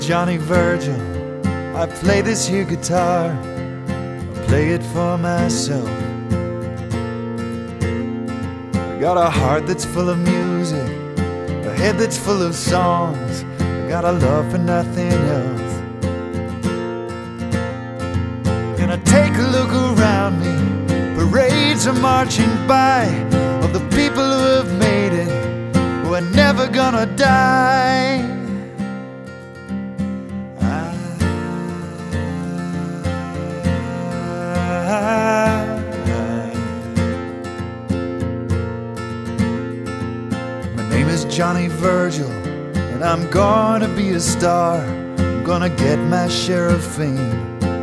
Johnny Virgil. I play this here guitar, I play it for myself. I got a heart that's full of music, a head that's full of songs. I got a love for nothing else. Gonna take a look around me. Parades are marching by of the people who have made it, who are never gonna die. My name is Johnny Virgil, and I'm gonna be a star. I'm gonna get my share of fame.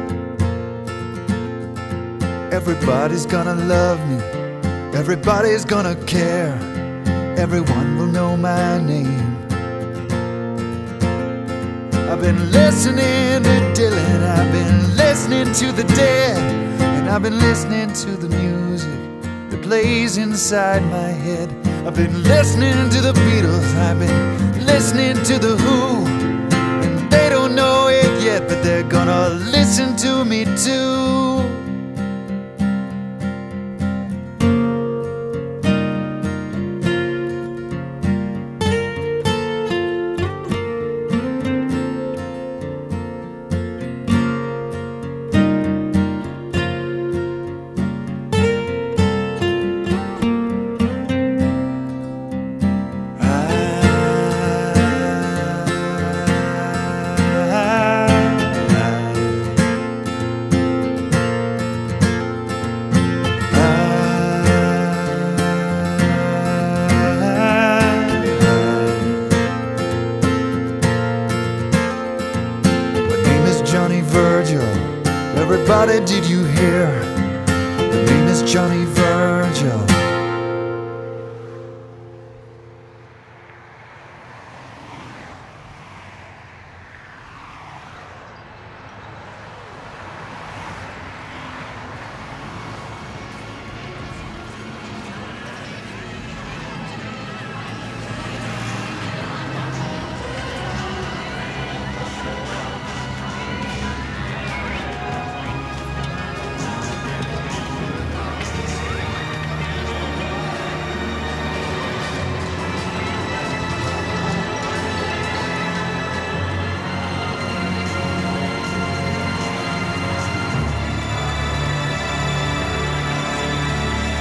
Everybody's gonna love me, everybody's gonna care, everyone will know my name. I've been listening to Dylan, I've been listening to the Dead, and I've been listening to the music that plays inside my head. I've been listening to the Beatles, I've been listening to the Who, and they don't know it yet, but they're gonna listen to me too. Johnny Virgil, everybody, did